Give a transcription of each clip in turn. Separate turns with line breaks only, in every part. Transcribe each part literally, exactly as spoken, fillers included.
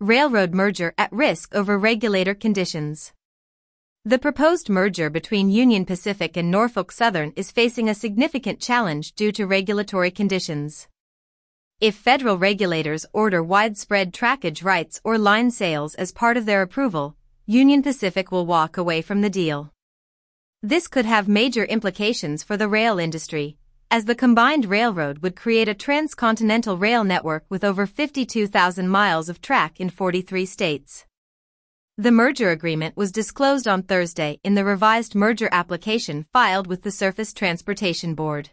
railroad merger at risk over regulator conditions. The proposed merger between Union Pacific and Norfolk Southern is facing a significant challenge due to regulatory conditions. If federal regulators order widespread trackage rights or line sales as part of their approval, Union Pacific will walk away from the deal. This could have major implications for the rail industry, as the combined railroad would create a transcontinental rail network with over fifty-two thousand miles of track in forty-three states. The merger agreement was disclosed on Thursday in the revised merger application filed with the Surface Transportation Board.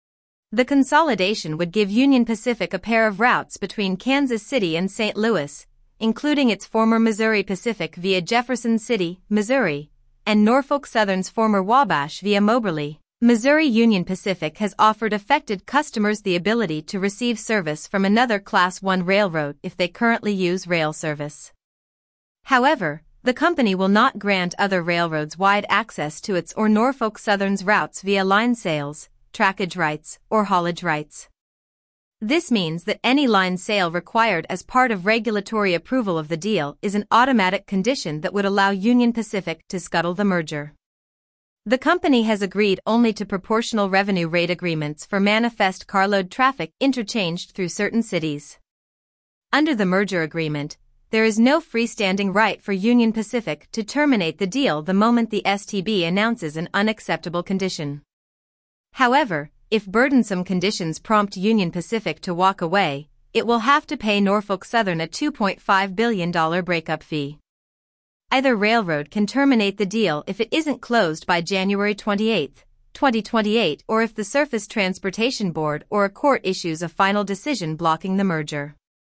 The consolidation would give Union Pacific a pair of routes between Kansas City and Saint Louis, including its former Missouri Pacific via Jefferson City, Missouri, and Norfolk Southern's former Wabash via Moberly, Missouri. Union Pacific has offered affected customers the ability to receive service from another Class one railroad if they currently use rail service. However, the company will not grant other railroads wide access to its or Norfolk Southern's routes via line sales, trackage rights, or haulage rights. This means that any line sale required as part of regulatory approval of the deal is an automatic condition that would allow Union Pacific to scuttle the merger. The company has agreed only to proportional revenue rate agreements for manifest carload traffic interchanged through certain cities. Under the merger agreement, there is no freestanding right for Union Pacific to terminate the deal the moment the S T B announces an unacceptable condition. However, if burdensome conditions prompt Union Pacific to walk away, it will have to pay Norfolk Southern a two point five billion dollars breakup fee. Either railroad can terminate the deal if it isn't closed by January twenty-eighth, twenty twenty-eight, or if the Surface Transportation Board or a court issues a final decision blocking the merger.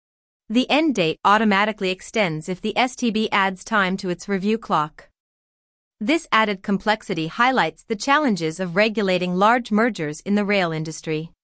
The end date automatically extends if the S T B adds time to its review clock. This added complexity highlights the challenges of regulating large mergers in the rail industry.